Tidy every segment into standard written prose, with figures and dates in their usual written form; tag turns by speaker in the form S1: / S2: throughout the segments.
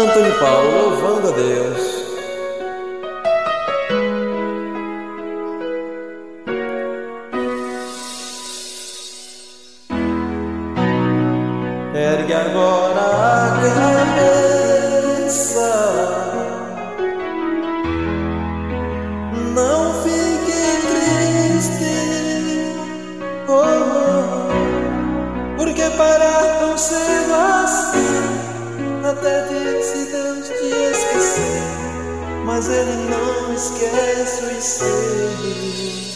S1: Antônio Paulo, louvando a Deus. Ergue agora a cabeça, não fique triste, porque parar tão cedo assim, até disse Deus te esquecer, mas Ele não esquece os seus,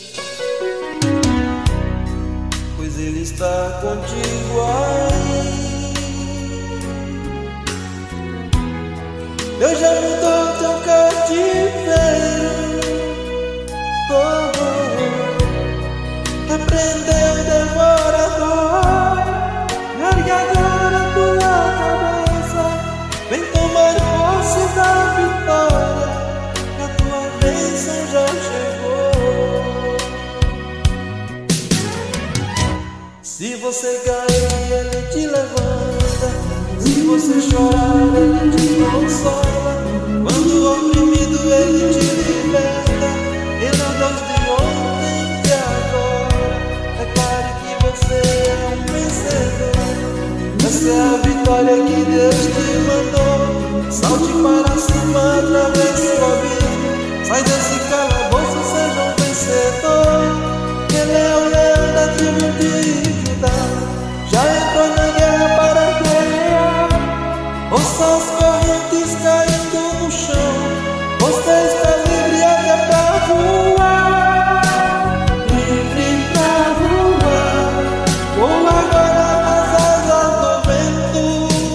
S1: pois Ele está contigo aí. Deus já mudou teu cativeiro, repreendeu o devorador. Ergue agora tua cabeça, vem tomar posse da vitória, que a tua bênção já chegou. Se você cair, Ele te levanta. Se você chorar, Ele te consola. Quando oprimido, Ele te liberta. Ele é o Deus de ontem e de agora. Declare que você é um vencedor. Essa é a vitória que Deus te mandou. Salte para cima, atravesse o abismo. Sai desse calabouço, seja um vencedor. Ele é o leão da tribo de Judá. Já entrou na guerra para guerrear. Ouça as correntes caindo no chão. Você está livre até pra voar. Livre pra voar. Voa agora nas asas do vento.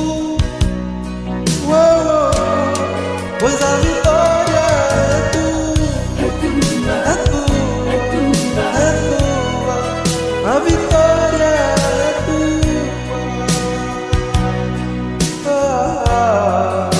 S1: Pois a vitória é tua. É tua, é tua. A vitória é tua.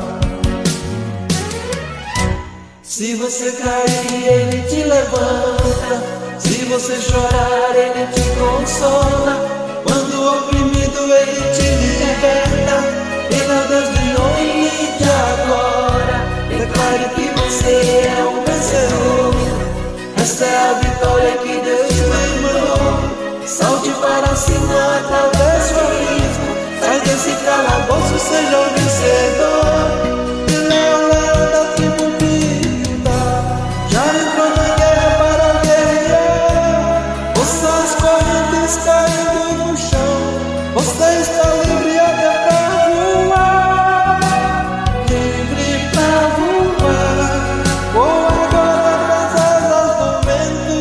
S1: Se você cair, Ele te levanta. Se você chorar, Ele te consola. Quando oprimido, Ele te liberta. Ele é o Deus de ontem e de agora. Declare que você é um vencedor. Essa é a vitória que Deus te mandou. Salte para cima, atravesse o abismo. Sai desse calabouço, seja um vencedor. Ele é o leão da tribo de Judá. Já entrou na guerra para guerrear. Ouça as correntes caindo no chão. Você está livre até pra voar. Livre pra voar. Voa agora nas asas do vento.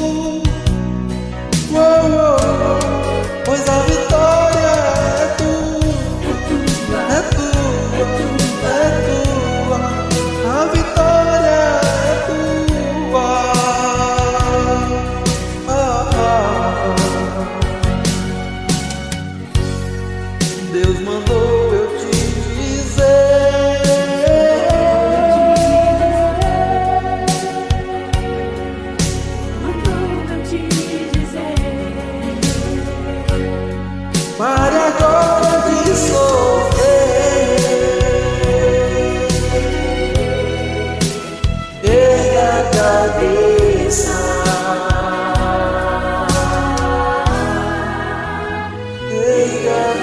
S1: Pois a vitória é tua. É tua, é tua. A vitória é tua. Deus mandou eu te dizer. Pare agora de sofrer. Erga a cabeça. Erga